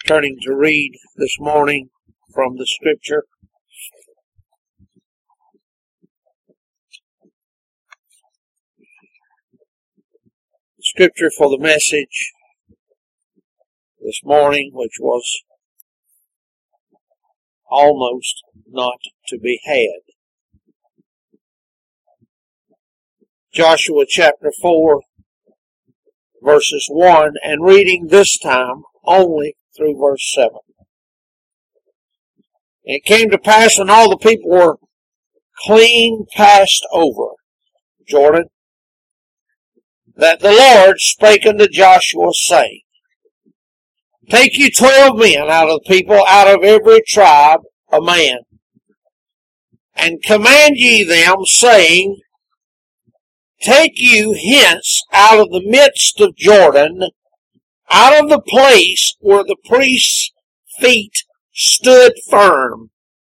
turning to read this morning from the Scripture. The Scripture for the message this morning, which was almost not to be had. Joshua chapter 4, verses 1, and reading this time only through verse 7. And it came to pass when all the people were clean passed over Jordan, that the Lord spake unto Joshua, saying, Take you 12 men out of the people, out of every tribe a man, and command ye them, saying, Take you hence out of the midst of Jordan, out of the place where the priest's feet stood firm,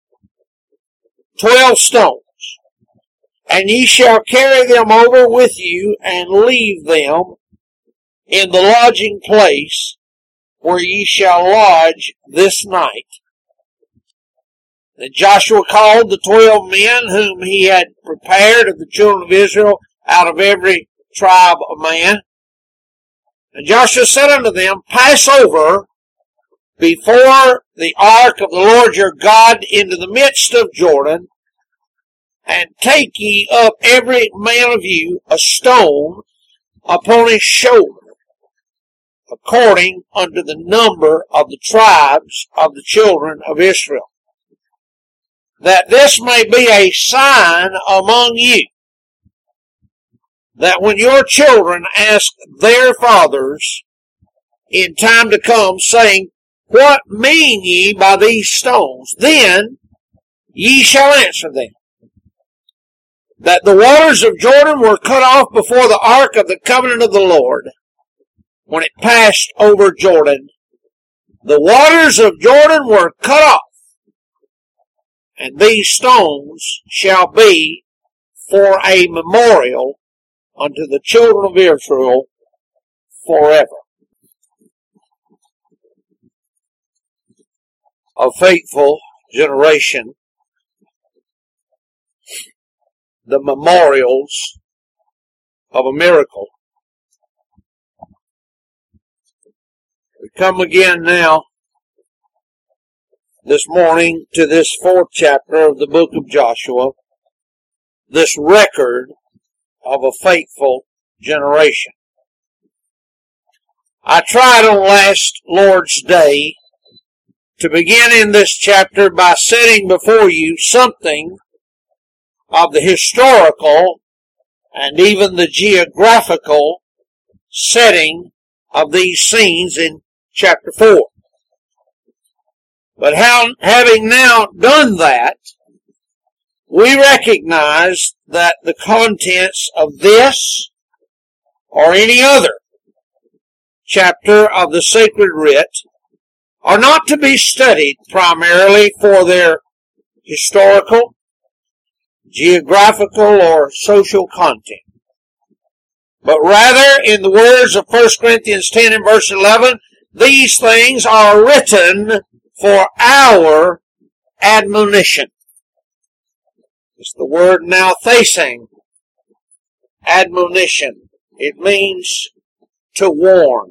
12 stones, and ye shall carry them over with you, and leave them in the lodging place where ye shall lodge this night. Then Joshua called the 12 men whom he had prepared of the children of Israel, out of every tribe a man. And Joshua said unto them, Pass over before the ark of the Lord your God into the midst of Jordan, and take ye up every man of you a stone upon his shoulder, according unto the number of the tribes of the children of Israel, that this may be a sign among you, that when your children ask their fathers in time to come, saying, What mean ye by these stones? Then ye shall answer them, that the waters of Jordan were cut off before the ark of the covenant of the Lord, when it passed over Jordan. The waters of Jordan were cut off, and these stones shall be for a memorial unto the children of Israel forever. A faithful generation, the memorials of a miracle. We come again now this morning to this 4th chapter of the book of Joshua, this record of a faithful generation. I tried on last Lord's Day to begin in this chapter by setting before you something of the historical and even the geographical setting of these scenes in chapter 4. But having now done that, we recognize that the contents of this or any other chapter of the sacred writ are not to be studied primarily for their historical, geographical, or social content, but rather, in the words of 1 Corinthians 10 and verse 11, these things are written for our admonition. It's the word now thesang, admonition. It means to warn.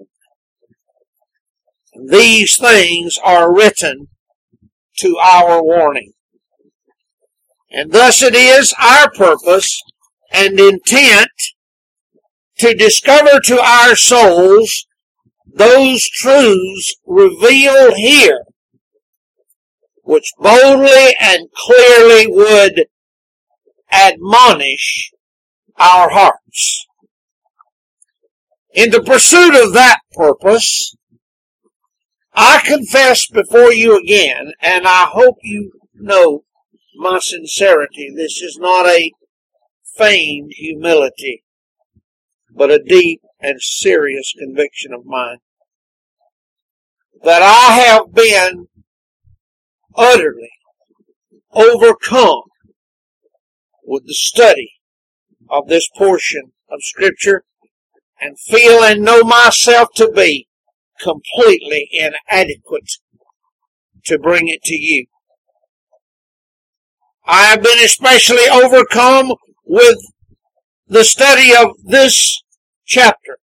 These things are written to our warning. And thus it is our purpose and intent to discover to our souls those truths revealed here, which boldly and clearly would admonish our hearts. In the pursuit of that purpose, I confess before you again, and I hope you know my sincerity, this is not a feigned humility, but a deep and serious conviction of mine, that I have been utterly overcome with the study of this portion of Scripture, and feel and know myself to be completely inadequate to bring it to you. I have been especially overcome with the study of this chapter.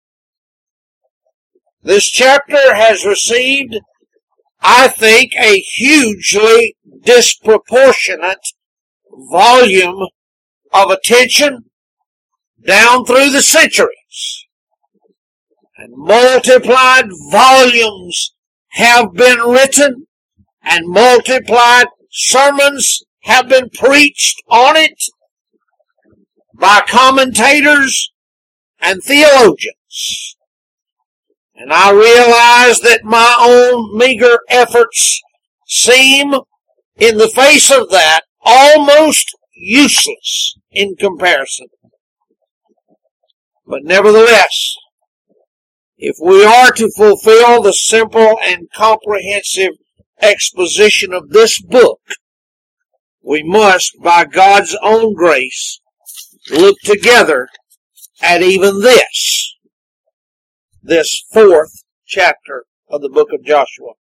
This chapter has received, I think, a hugely disproportionate volume of attention down through the centuries. And multiplied volumes have been written, and multiplied sermons have been preached on it by commentators and theologians. And I realize that my own meager efforts seem, in the face of that, almost useless in comparison. But nevertheless, if we are to fulfill the simple and comprehensive exposition of this book, we must, by God's own grace, look together at even this fourth chapter of the book of Joshua.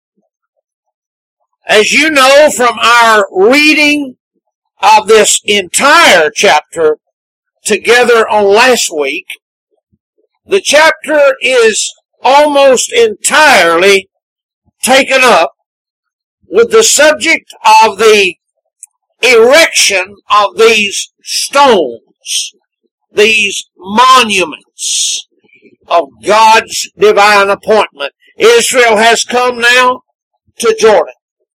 As you know from our reading of this entire chapter together on last week, the chapter is almost entirely taken up with the subject of the erection of these stones, these monuments of God's divine appointment. Israel has come now to Jordan.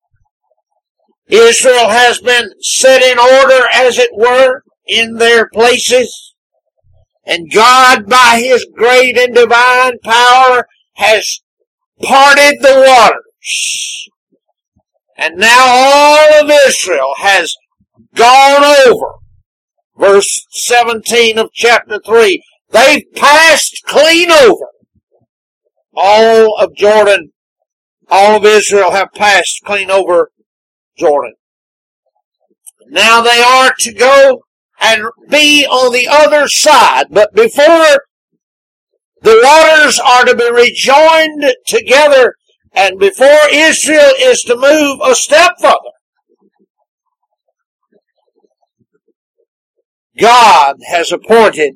Israel has been set in order, as it were, in their places. And God, by His great and divine power, has parted the waters. And now all of Israel has gone over. Verse 17 of chapter 3. They've passed clean over. All of Jordan, all of Israel have passed clean over Jordan. Now they are to go and be on the other side. But before the waters are to be rejoined together, and before Israel is to move a step further, God has appointed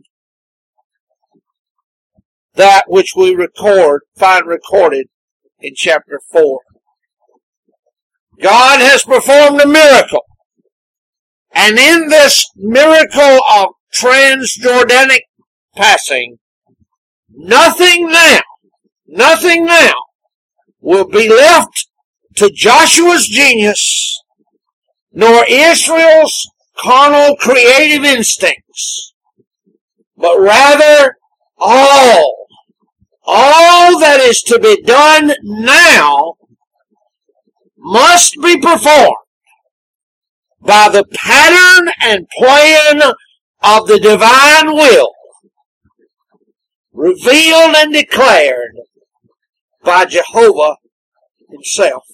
that which we find recorded in chapter 4. God has performed a miracle. And in this miracle of Transjordanic passing, nothing now will be left to Joshua's genius, nor Israel's carnal creative instincts, but rather all that is to be done now must be performed by the pattern and plan of the divine will, revealed and declared by Jehovah Himself.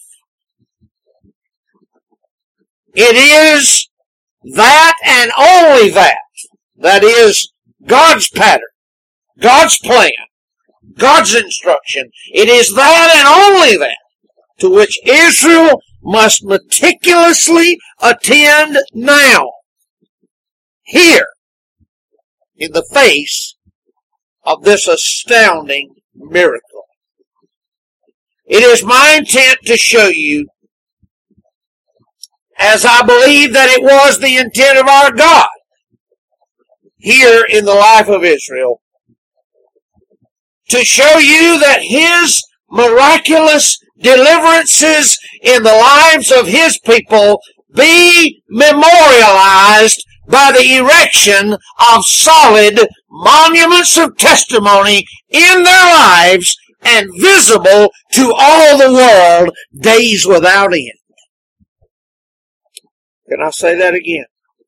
It is that and only that is God's pattern, God's plan, God's instruction. It is that and only that to which Israel must meticulously attend now, here, in the face of this astounding miracle. It is my intent to show you, as I believe that it was the intent of our God, here in the life of Israel, to show you that His miraculous deliverances in the lives of His people be memorialized by the erection of solid monuments of testimony in their lives and visible to all the world days without end. Can I say that again?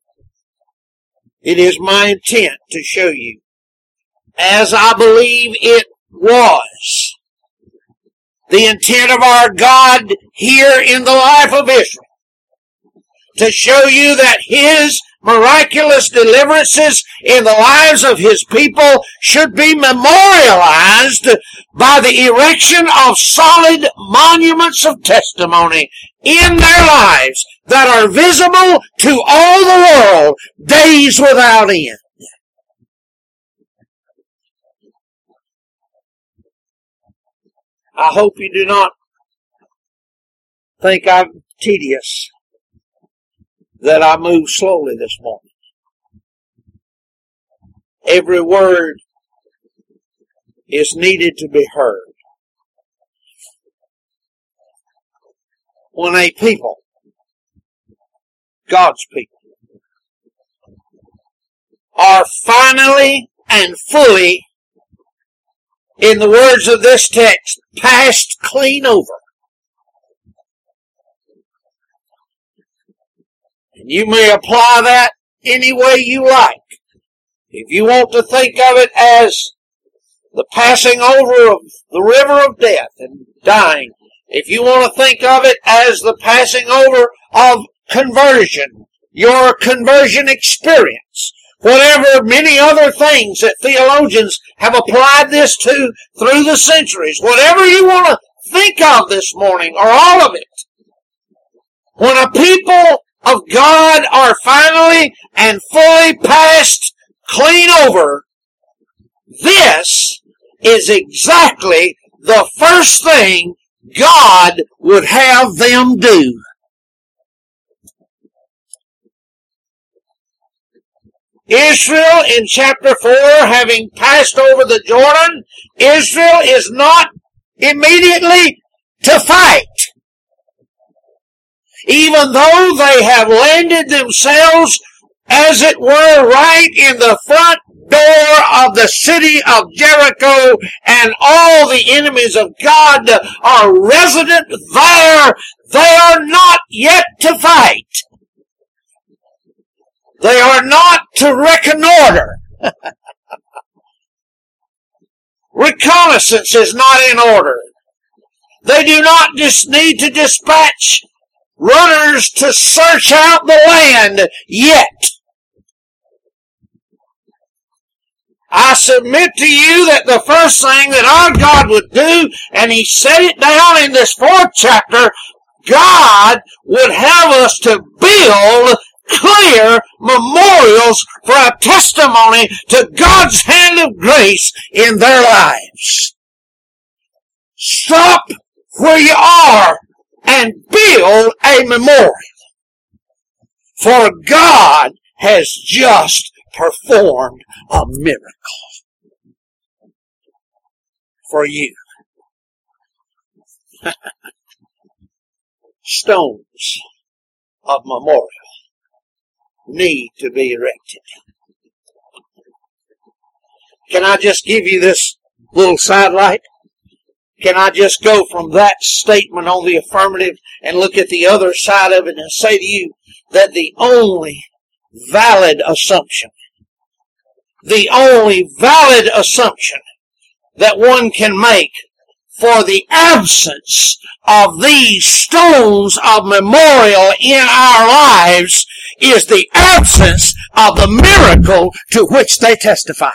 It is my intent to show you, as I believe it was the intent of our God here in the life of Israel, to show you that His miraculous deliverances in the lives of His people should be memorialized by the erection of solid monuments of testimony in their lives that are visible to all the world, days without end. I hope you do not think I'm tedious, that I move slowly this morning. Every word is needed to be heard. When a people, God's people, are finally and fully, in the words of this text, passed clean over. And you may apply that any way you like. If you want to think of it as the passing over of the river of death and dying, if you want to think of it as the passing over of conversion, your conversion experience, whatever many other things that theologians have applied this to through the centuries, whatever you want to think of this morning, or all of it, when a people of God are finally and fully passed clean over, this is exactly the first thing God would have them do. Israel in chapter 4, having passed over the Jordan, Israel is not immediately to fight. Even though they have landed themselves, as it were, right in the front door of the city of Jericho, and all the enemies of God are resident there, they are not yet to fight. They are not to reconnoiter. Reconnaissance is not in order. They do not just need to dispatch runners to search out the land yet. I submit to you that the first thing that our God would do, and He set it down in this 4th chapter, God would have us to build clear memorials for a testimony to God's hand of grace in their lives. Stop where you are and build a memorial. For God has just performed a miracle for you. Stones of memorial need to be erected. Can I just give you this little sidelight? Can I just go from that statement on the affirmative and look at the other side of it and say to you that the only valid assumption that one can make for the absence of these stones of memorial in our lives is the absence of the miracle to which they testified.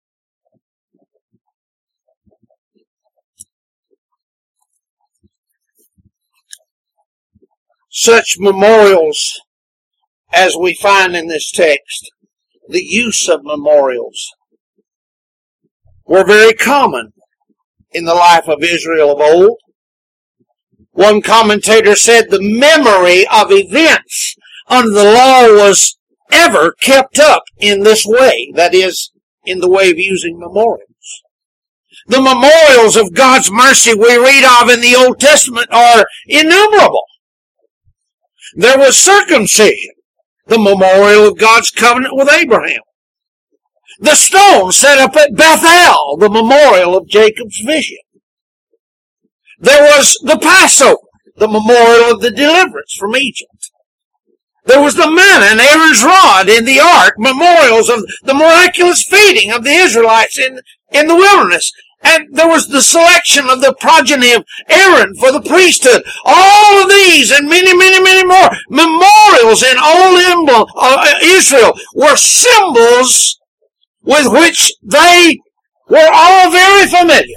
Such memorials as we find in this text, the use of memorials, were very common in the life of Israel of old. One commentator said the memory of events under the law was ever kept up in this way, that is, in the way of using memorials. The memorials of God's mercy we read of in the Old Testament are innumerable. There was circumcision, the memorial of God's covenant with Abraham. The stone set up at Bethel, the memorial of Jacob's vision. There was the Passover, the memorial of the deliverance from Egypt. There was the manna and Aaron's rod in the ark, memorials of the miraculous feeding of the Israelites in the wilderness. And there was the selection of the progeny of Aaron for the priesthood. All of these and many, many, many more memorials in old Israel were symbols with which they were all very familiar.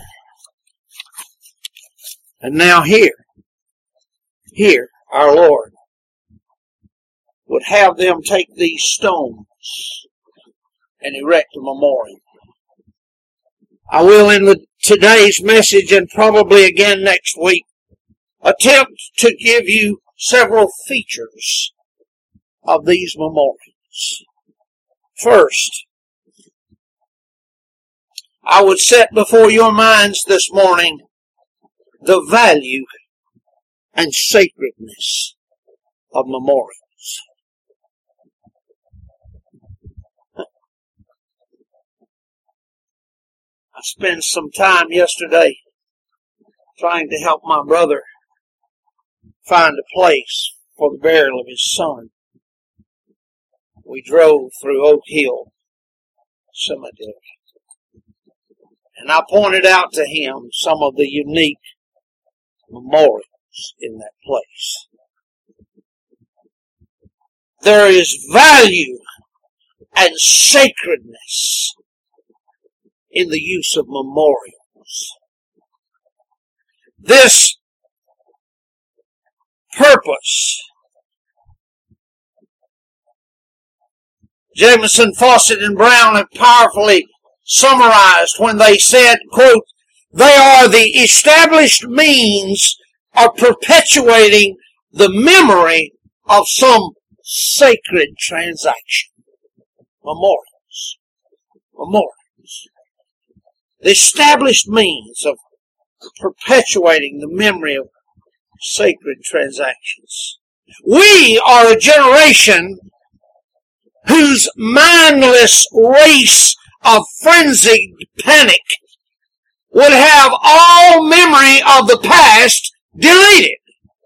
And now here, our Lord would have them take these stones and erect a memorial. I will in today's message, and probably again next week, attempt to give you several features of these memorials. First, I would set before your minds this morning the value and sacredness of memorials. I spent some time yesterday trying to help my brother find a place for the burial of his son. We drove through Oak Hill Cemetery, and I pointed out to him some of the unique memorials in that place. There is value and sacredness in the use of memorials. This purpose, Jamieson, Fawcett, and Brown have powerfully summarized when they said, quote, they are the established means of perpetuating the memory of some sacred transaction. Memorials. The established means of perpetuating the memory of sacred transactions. We are a generation whose mindless race of frenzied panic would have all memory of the past deleted.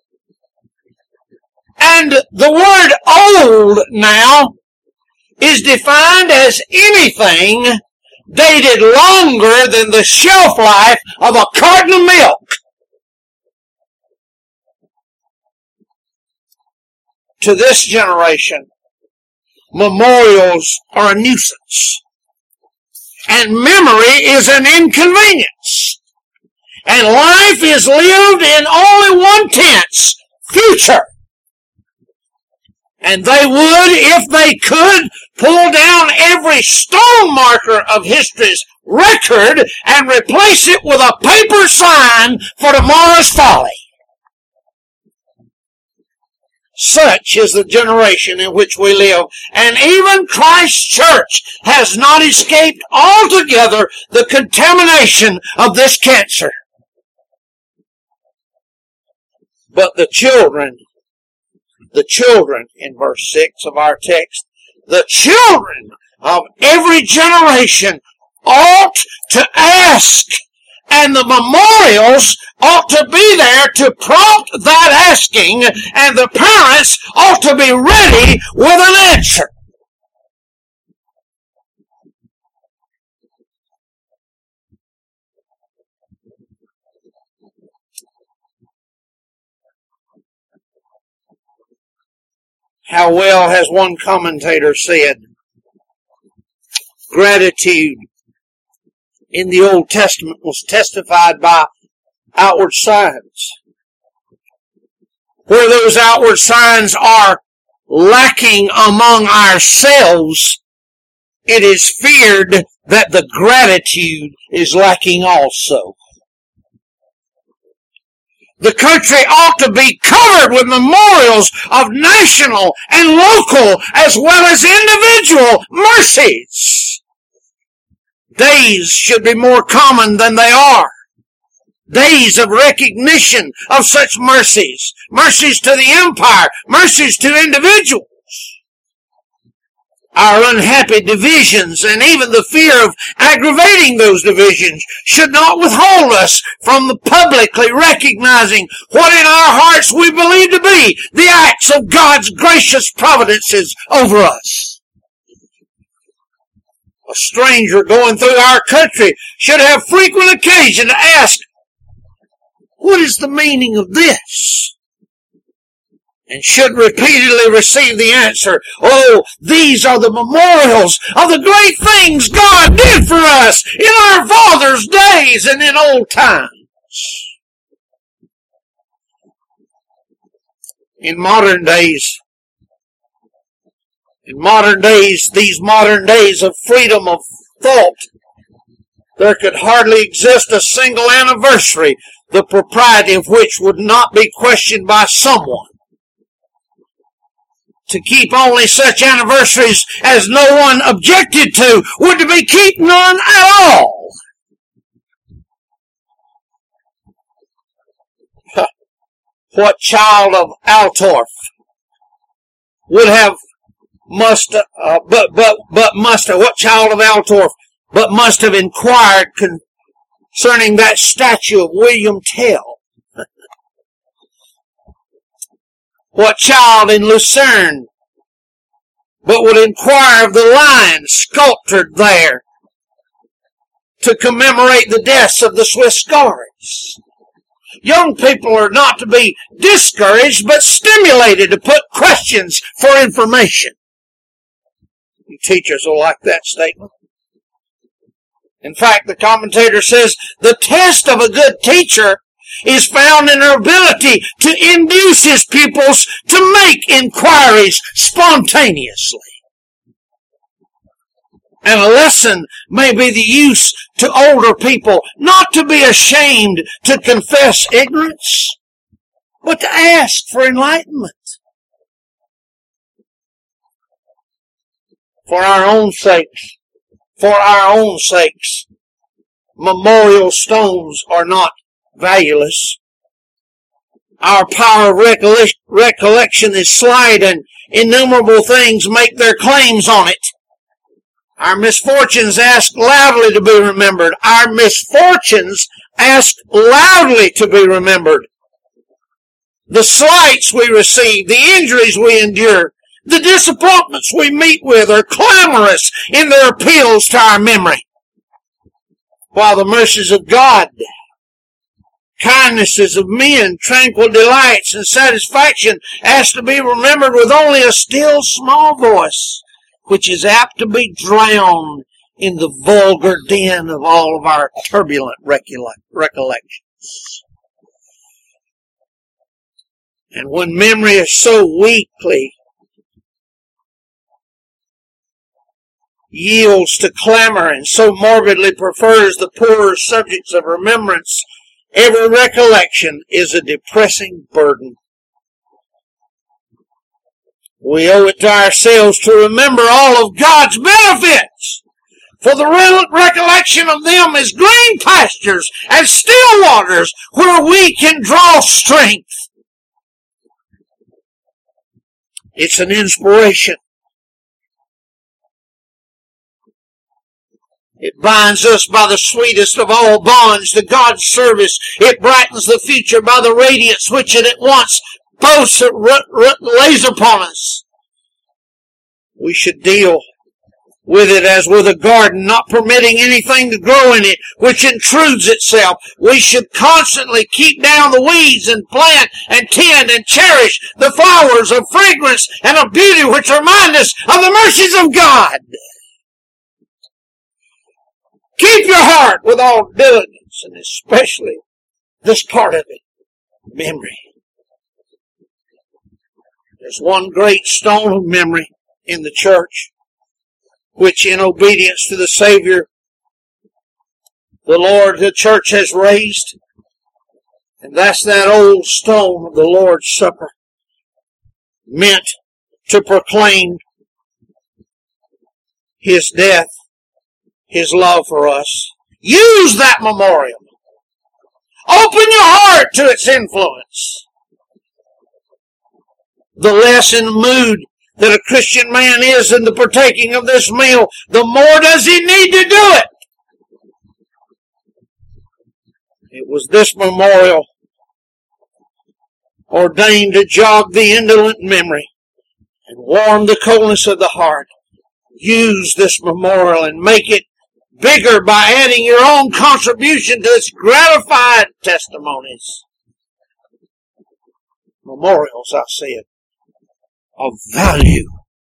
And the word old now is defined as anything dated longer than the shelf life of a carton of milk. To this generation, memorials are a nuisance, and memory is an inconvenience, and life is lived in only one tense, future. And they would, if they could, pull down every stone marker of history's record and replace it with a paper sign for tomorrow's folly. Such is the generation in which we live, and even Christ's church has not escaped altogether the contamination of this cancer. But the children in verse 6 of our text, the children of every generation ought to ask, and the memorials ought to be there to prompt that asking, and the parents ought to be ready with an answer. How well has one commentator said, gratitude in the Old Testament was testified by outward signs. Where those outward signs are lacking among ourselves, it is feared that the gratitude is lacking also. The country ought to be covered with memorials of national and local as well as individual mercies. Days should be more common than they are. Days of recognition of such mercies. Mercies to the empire. Mercies to individuals. Our unhappy divisions and even the fear of aggravating those divisions should not withhold us from publicly recognizing what in our hearts we believe to be the acts of God's gracious providences over us. A stranger going through our country should have frequent occasion to ask, what is the meaning of this? And should repeatedly receive the answer, oh, these are the memorials of the great things God did for us in our fathers' days and in old times. In modern days, these modern days of freedom of thought, there could hardly exist a single anniversary, the propriety of which would not be questioned by someone. To keep only such anniversaries as no one objected to would be keep none at all. What child of Altorf would have must have inquired concerning that statue of William Tell? What child in Lucerne but would inquire of the lion sculptured there to commemorate the deaths of the Swiss guards? Young people are not to be discouraged but stimulated to put questions for information. You teachers will like that statement. In fact, the commentator says the test of a good teacher is found in her ability to induce his pupils to make inquiries spontaneously. And a lesson may be the use to older people not to be ashamed to confess ignorance, but to ask for enlightenment. For our own sakes, memorial stones are not valueless. Our power of recollection is slight, and innumerable things make their claims on it. Our misfortunes ask loudly to be remembered. Our misfortunes ask loudly to be remembered. The slights we receive, the injuries we endure, the disappointments we meet with are clamorous in their appeals to our memory. While the mercies of God, kindnesses of men, tranquil delights, and satisfaction ask to be remembered with only a still small voice, which is apt to be drowned in the vulgar din of all of our turbulent recollections. And when memory is so weakly yields to clamor and so morbidly prefers the poorer subjects of remembrance, every recollection is a depressing burden. We owe it to ourselves to remember all of God's benefits, for the recollection of them is green pastures and still waters where we can draw strength. It's an inspiration. It binds us by the sweetest of all bonds to God's service. It brightens the future by the radiance which it at once both lays upon us. We should deal with it as with a garden, not permitting anything to grow in it which intrudes itself. We should constantly keep down the weeds and plant and tend and cherish the flowers of fragrance and of beauty which remind us of the mercies of God. Keep your heart with all diligence, and especially this part of it, memory. There's one great stone of memory in the church, which in obedience to the Savior, the church has raised, and that's that old stone of the Lord's Supper, meant to proclaim His death, His love for us. Use that memorial. Open your heart to its influence. The less in the mood that a Christian man is in the partaking of this meal, the more does he need to do it. It was this memorial ordained to jog the indolent memory and warm the coldness of the heart, use this memorial and make it bigger by adding your own contribution to its gratified testimonies. Memorials, I said, of value.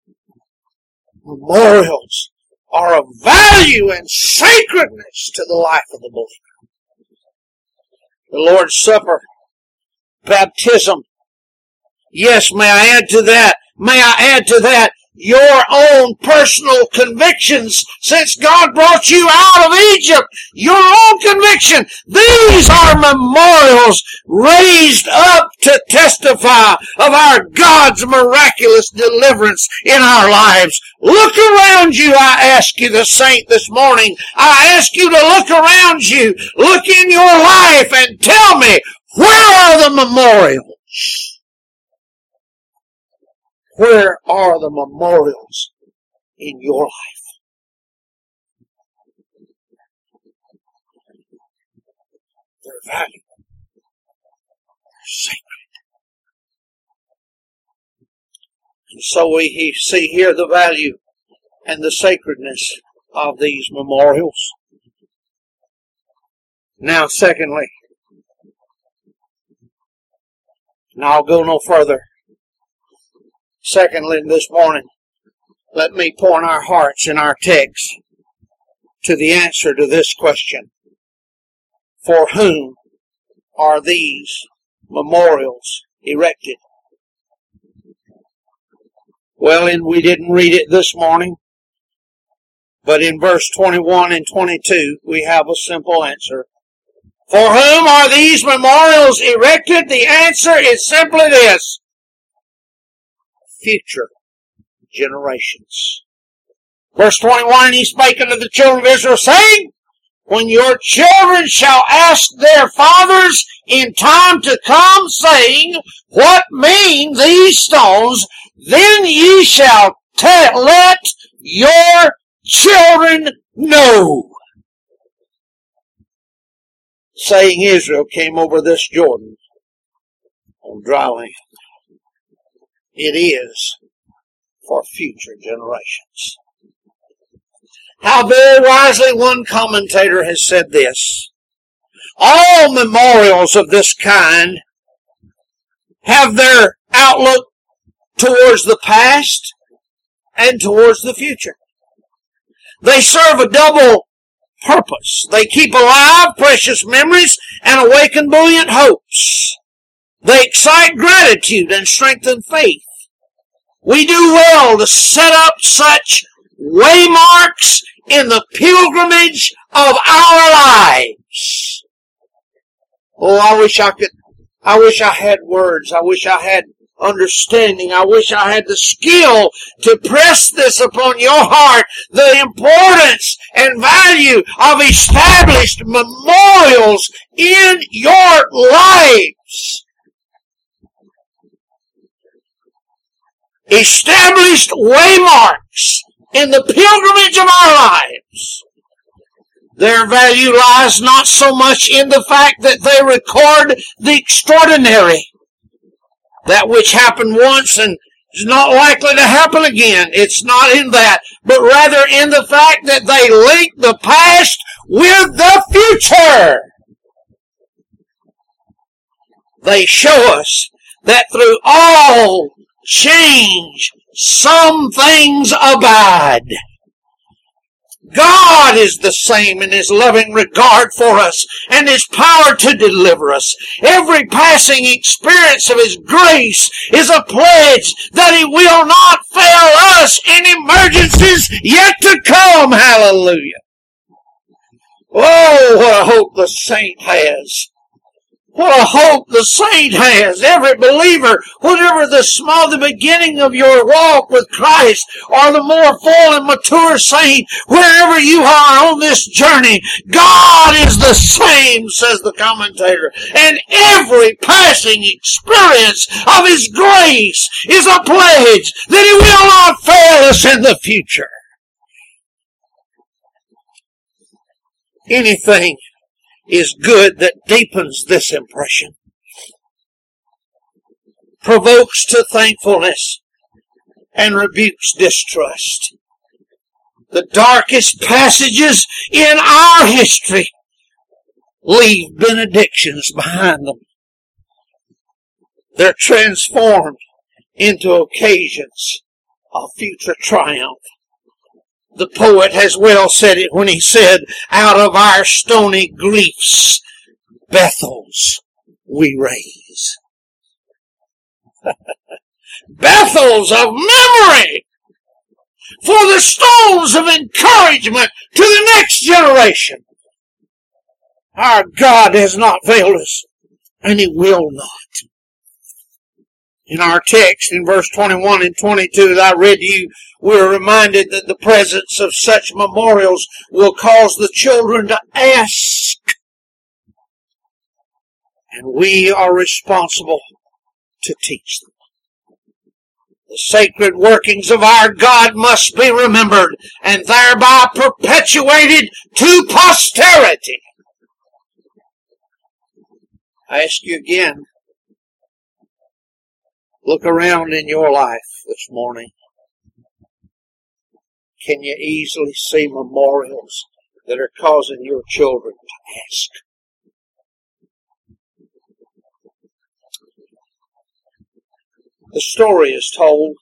Memorials are of value and sacredness to the life of the believer. The Lord's Supper, baptism. Yes, may I add to that your own personal convictions since God brought you out of Egypt. Your own conviction. These are memorials raised up to testify of our God's miraculous deliverance in our lives. Look around you, I ask you, the saint, this morning. I ask you to look around you. Look in your life and tell me, where are the memorials? Where are the memorials in your life? They're valuable. They're sacred. And so we see here the value and the sacredness of these memorials. Now, secondly, and I'll go no further. Secondly, this morning, let me point our hearts in our text to the answer to this question. For whom are these memorials erected? Well, and we didn't read it this morning, but in verse 21 and 22, we have a simple answer. For whom are these memorials erected? The answer is simply this. Future generations. Verse 21, he spake unto the children of Israel, saying, when your children shall ask their fathers in time to come, saying, what mean these stones? Then ye shall let your children know. Saying Israel came over this Jordan on dry land. It is for future generations. How very wisely one commentator has said this. All memorials of this kind have their outlook towards the past and towards the future. They serve a double purpose. They keep alive precious memories and awaken buoyant hopes. They excite gratitude and strengthen faith. We do well to set up such waymarks in the pilgrimage of our lives. Oh, I wish I had words. I wish I had understanding. I wish I had the skill to press this upon your heart, the importance and value of established memorials in your lives. Established waymarks in the pilgrimage of our lives. Their value lies not so much in the fact that they record the extraordinary, that which happened once and is not likely to happen again. It's not in that, but rather in the fact that they link the past with the future. They show us that through all change, some things abide. God is the same in His loving regard for us and His power to deliver us. Every passing experience of His grace is a pledge that He will not fail us in emergencies yet to come. Hallelujah. Oh, what a hope the saint has. What a hope the saint has. Every believer, whatever the beginning of your walk with Christ, or the more full and mature saint, wherever you are on this journey, God is the same, says the commentator. And every passing experience of His grace is a pledge that He will not fail us in the future. Anything is good that deepens this impression, provokes to thankfulness, and rebukes distrust. The darkest passages in our history leave benedictions behind them. They're transformed into occasions of future triumph. The poet has well said it when he said, out of our stony griefs, Bethels we raise. Bethels of memory for the stones of encouragement to the next generation. Our God has not failed us, and He will not. In our text, in verse 21 and 22 that I read to you, we're reminded that the presence of such memorials will cause the children to ask. And we are responsible to teach them. The sacred workings of our God must be remembered and thereby perpetuated to posterity. I ask you again, look around in your life this morning. Can you easily see memorials that are causing your children to ask? The story is told.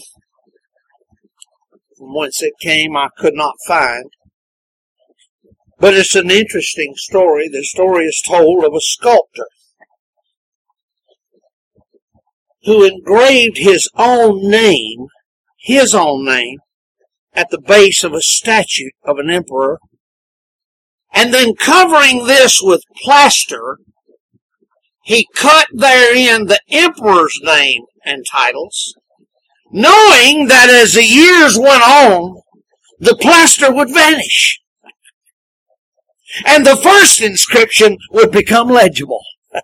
From whence it came, I could not find. But it's an interesting story. The story is told of a sculptor who engraved his own name, at the base of a statue of an emperor, and then covering this with plaster, he cut therein the emperor's name and titles, knowing that as the years went on, the plaster would vanish, and the first inscription would become legible.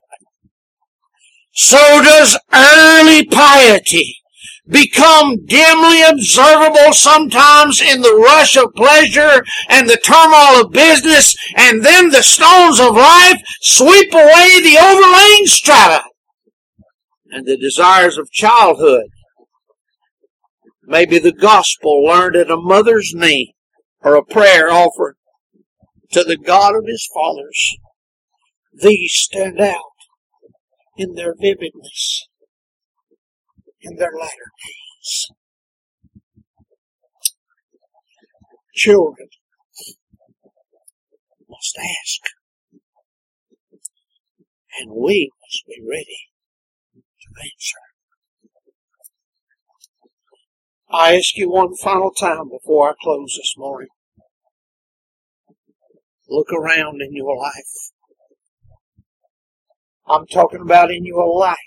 So does early piety become dimly observable sometimes in the rush of pleasure and the turmoil of business, and then the stones of life sweep away the overlaying strata, and the desires of childhood, maybe the gospel learned at a mother's knee or a prayer offered to the God of his fathers, these stand out in their vividness in their latter days. Children must ask, and we must be ready to answer. I ask you one final time before I close this morning. Look around in your life. I'm talking about in your life.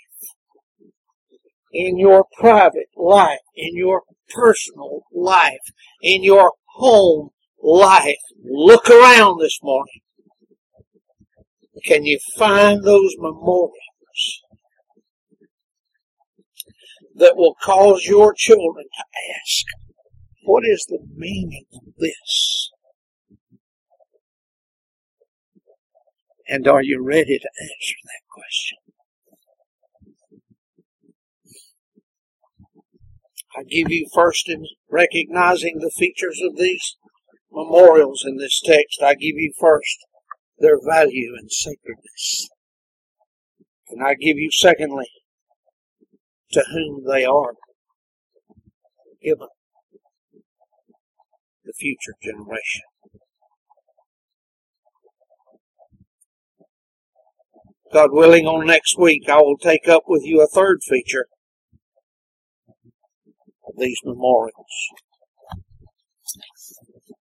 In your private life. In your personal life. In your home life. Look around this morning. Can you find those memorials that will cause your children to ask, what is the meaning of this? And are you ready to answer that question? I give you first, in recognizing the features of these memorials in this text, I give you first their value and sacredness. And I give you secondly, to whom they are given, the future generation. God willing, on next week I will take up with you a third feature of these memorials.